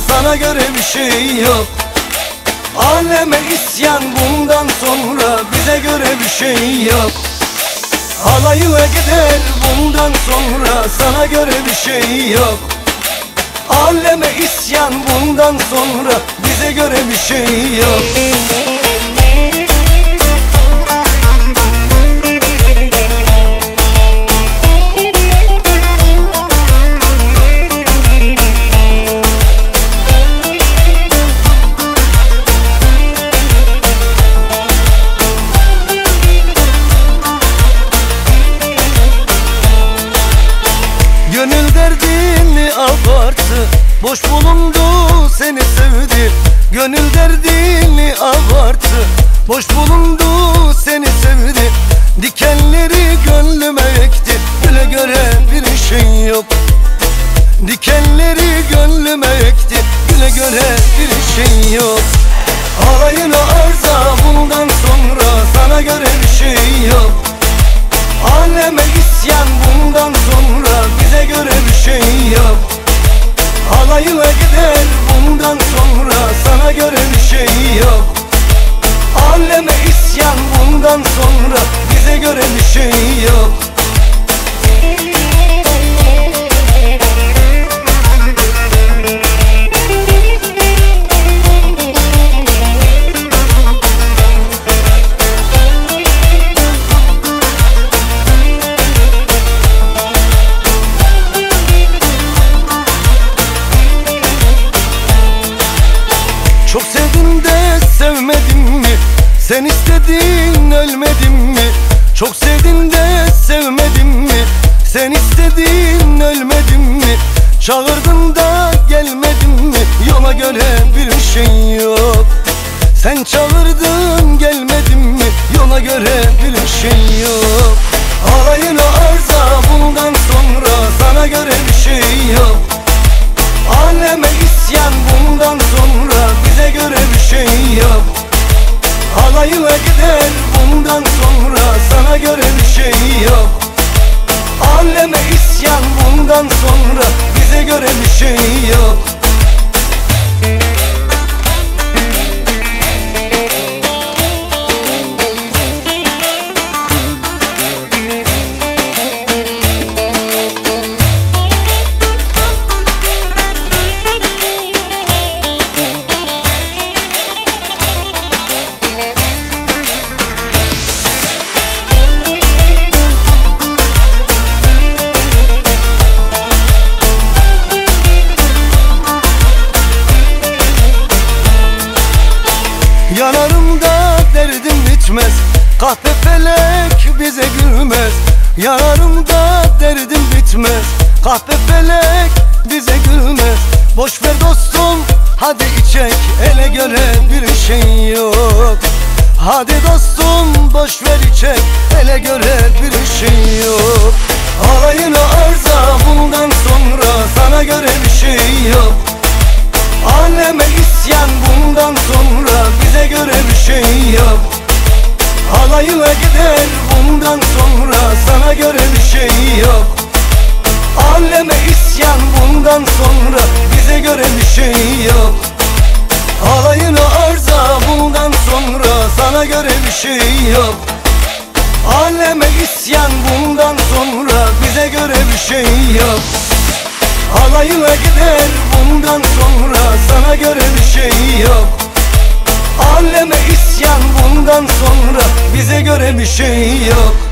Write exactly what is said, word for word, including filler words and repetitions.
sana göre bir şey yok. Aleme isyan bundan sonra, bize göre bir şey yok. Alayına gider bundan sonra, sana göre bir şey yok. Aleme isyan bundan sonra, bize göre bir şey yok. Gönül derdini abarttı, boş bulundu seni sevdi. Gönül derdini abarttı, boş bulundu seni sevdi. Dikenleri gönlüme ekti, güle göre bir şey yok. Dikenleri gönlüme ekti, güle göre bir şey yok. Alayına arza bundan sonra, sana göre bir şey yok. Aleme isyan bundan sonra, bize göre bir şey yok. Alayına gider bundan sonra, sana göre bir şey yok. Aleme isyan bundan sonra, bize göre bir şey yok. Çok sevdim de sevmedim mi? Sen istedin ölmedim mi? Çok sevdim de sevmedim mi? Sen istedin ölmedim mi? Çağırdın da gelmedin mi? Yola göre bir şey yok. Sen çağırdın gelmedin mi? Yola göre bir şey yok. Alayına arza bundan sonra, sana göre bir şey yok. Aleme isyan bundan sonra, bize göre bir şey yok. Alayına gider bundan sonra, sana göre bir şey yok. Aleme isyan bundan sonra, bize göre bir şey yok. Yanarımda derdim bitmez, kahpe felek bize gülmez. Yanarımda derdim bitmez, kahpe felek bize gülmez. Boş ver dostum, hadi içek, ele göre bir şey yok. Hadi dostum boş ver içek, ele göre bir şey yok. Alayına arza bundan sonra, sana göre bir şey yok. Aleme isyan bundan sonra, bize göre bir şey yok. Alayına gider bundan sonra, sana göre bir şey yok. Aleme isyan bundan sonra, bize göre bir şey yok. Alayına arza bundan sonra, sana göre bir şey yok. Aleme isyan bundan sonra, bize göre bir şey yok. Alayına gider bundan sonra, sana göre bir şey yok. Aleme isyan bundan sonra, bize göre bir şey yok.